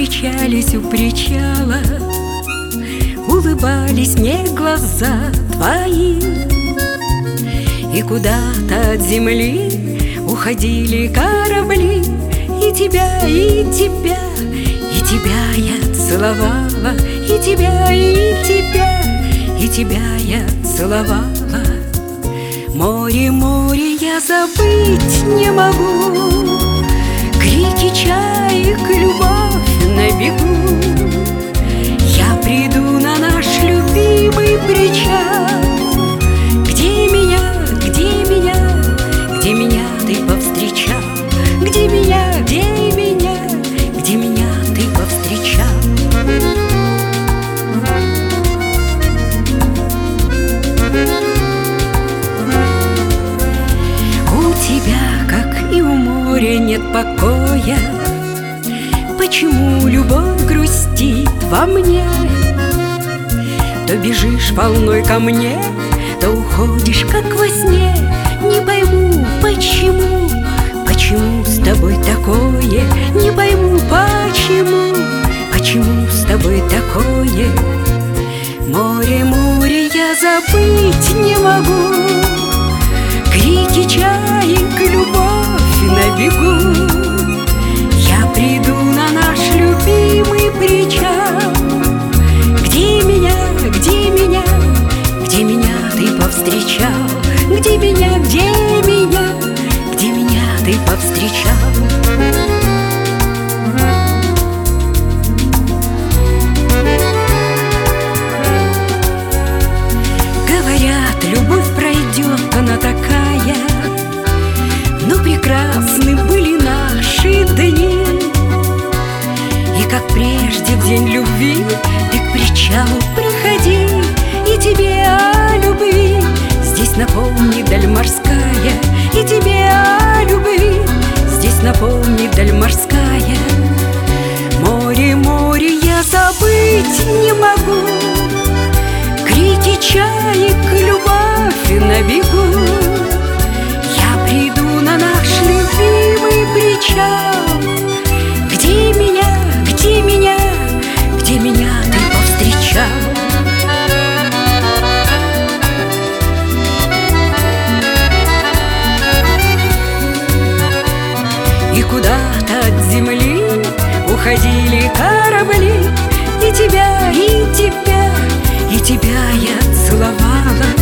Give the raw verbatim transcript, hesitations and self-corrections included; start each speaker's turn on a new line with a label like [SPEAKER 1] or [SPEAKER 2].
[SPEAKER 1] встречались у причала, улыбались мне глаза твои, и куда-то от земли уходили корабли. И тебя, и тебя, и тебя я целовала, и тебя, и тебя, и тебя я целовала. Море, море, я забыть не могу крики чаек, любовь на бегу. Я приду на наш любимый причал, где меня, где меня, где меня ты повстречал, где меня, где меня, где меня ты повстречал. У тебя, как и у моря, нет покоя. Почему любовь грустит во мне? То бежишь волной ко мне, то уходишь, как во сне. Не пойму, почему, почему с тобой такое? Не пойму, почему, почему с тобой такое? Море, море, я забыть не могу крики чаек, любовь на бегу. Я приду на наш любимый причал, где меня, где меня, где меня ты повстречал, где меня, где меня, где меня ты повстречал. Говорят, любовь пройдет, она такая, но прекрасны были наши дни. И как прежде в день любви ты к причалу приходи, и тебе о любви здесь напомни даль морская, и тебе о любви здесь напомни даль морская. Море, море, я забыть не могу крики чаек, любовь на бегу. Я приду на наш любимый причал, где меня, где меня, где меня ты повстречал. И куда-то от земли уходили корабли, и тебя, и тебя, и тебя я целовала.